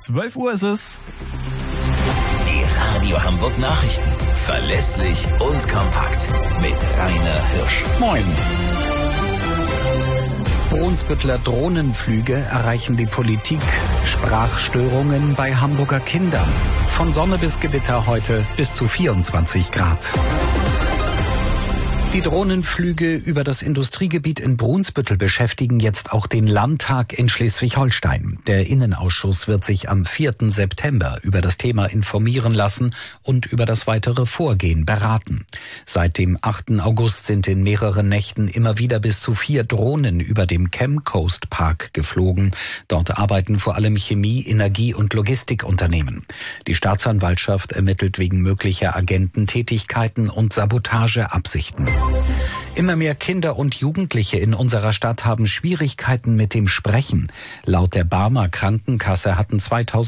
12 Uhr ist es. Die Radio Hamburg Nachrichten. Verlässlich und kompakt. Mit Rainer Hirsch. Moin. Brunsbütteler Drohnenflüge erreichen die Politik. Sprachstörungen bei Hamburger Kindern. Von Sonne bis Gewitter heute bis zu 24 Grad. Die Drohnenflüge über das Industriegebiet in Brunsbüttel beschäftigen jetzt auch den Landtag in Schleswig-Holstein. Der Innenausschuss wird sich am 4. September über das Thema informieren lassen und über das weitere Vorgehen beraten. Seit dem 8. August sind in mehreren Nächten immer wieder bis zu 4 Drohnen über dem Chemcoast Park geflogen. Dort arbeiten vor allem Chemie-, Energie- und Logistikunternehmen. Die Staatsanwaltschaft ermittelt wegen möglicher Agententätigkeiten und Sabotageabsichten. Immer mehr Kinder und Jugendliche in unserer Stadt haben Schwierigkeiten mit dem Sprechen. Laut der Barmer Krankenkasse hatten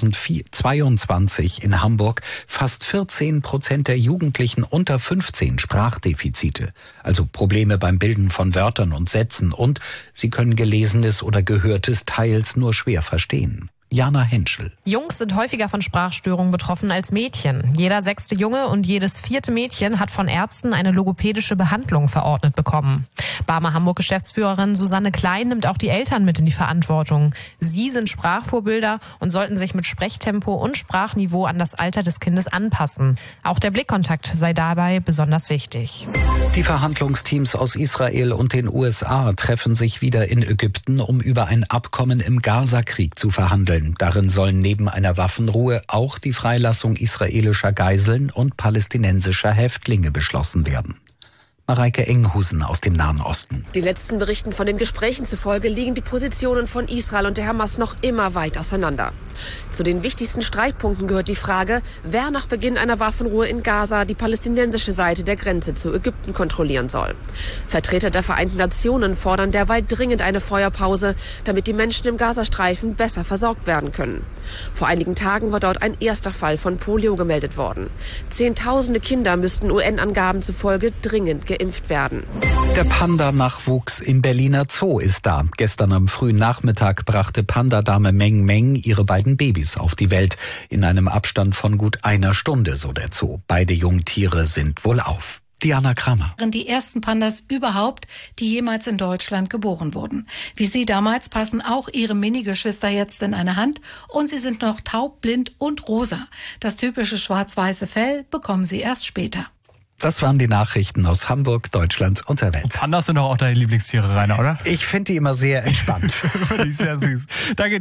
2022 in Hamburg fast 14% der Jugendlichen unter 15 Sprachdefizite. Also Probleme beim Bilden von Wörtern und Sätzen, und sie können Gelesenes oder Gehörtes teils nur schwer verstehen. Jana Henschel. Jungs sind häufiger von Sprachstörungen betroffen als Mädchen. Jeder 6. Junge und jedes 4. Mädchen hat von Ärzten eine logopädische Behandlung verordnet bekommen. Barmer Hamburg-Geschäftsführerin Susanne Klein nimmt auch die Eltern mit in die Verantwortung. Sie sind Sprachvorbilder und sollten sich mit Sprechtempo und Sprachniveau an das Alter des Kindes anpassen. Auch der Blickkontakt sei dabei besonders wichtig. Die Verhandlungsteams aus Israel und den USA treffen sich wieder in Ägypten, um über ein Abkommen im Gaza-Krieg zu verhandeln. Darin sollen neben einer Waffenruhe auch die Freilassung israelischer Geiseln und palästinensischer Häftlinge beschlossen werden. Mareike Enghusen aus dem Nahen Osten. Den letzten Berichten von den Gesprächen zufolge liegen die Positionen von Israel und der Hamas noch immer weit auseinander. Zu den wichtigsten Streitpunkten gehört die Frage, wer nach Beginn einer Waffenruhe in Gaza die palästinensische Seite der Grenze zu Ägypten kontrollieren soll. Vertreter der Vereinten Nationen fordern derweil dringend eine Feuerpause, damit die Menschen im Gazastreifen besser versorgt werden können. Vor einigen Tagen war dort ein erster Fall von Polio gemeldet worden. Zehntausende Kinder müssten UN-Angaben zufolge dringend geimpft werden. Der Panda-Nachwuchs im Berliner Zoo ist da. Gestern am frühen Nachmittag brachte Pandadame Meng Meng ihre beiden Babys auf die Welt. In einem Abstand von gut einer Stunde, so der Zoo. Beide Jungtiere sind wohlauf. Diana Kramer. Die ersten Pandas überhaupt, die jemals in Deutschland geboren wurden. Wie sie damals passen auch ihre Mini-Geschwister jetzt in eine Hand, und sie sind noch taub, blind und rosa. Das typische schwarz-weiße Fell bekommen sie erst später. Das waren die Nachrichten aus Hamburg, Deutschland und der Welt. Und Pandas sind doch auch deine Lieblingstiere, Rainer, oder? Ich finde die immer sehr entspannt. Finde ich sehr süß. Danke.